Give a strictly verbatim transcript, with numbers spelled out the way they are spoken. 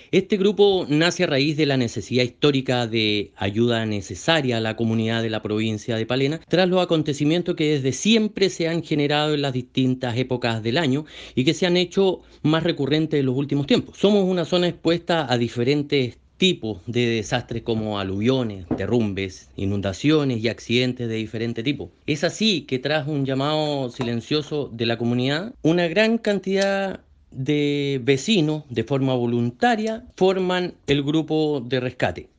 Este grupo nace a raíz de la necesidad histórica de ayuda necesaria a la comunidad de la provincia de Palena, tras los acontecimientos que desde siempre se han generado en las distintas épocas del año y que se han hecho más recurrentes en los últimos tiempos. Somos una zona expuesta a diferentes tipos de desastres como aluviones, derrumbes, inundaciones y accidentes de diferente tipo. Es así que tras un llamado silencioso de la comunidad, una gran cantidad de vecinos, de forma voluntaria, forman el grupo de rescate.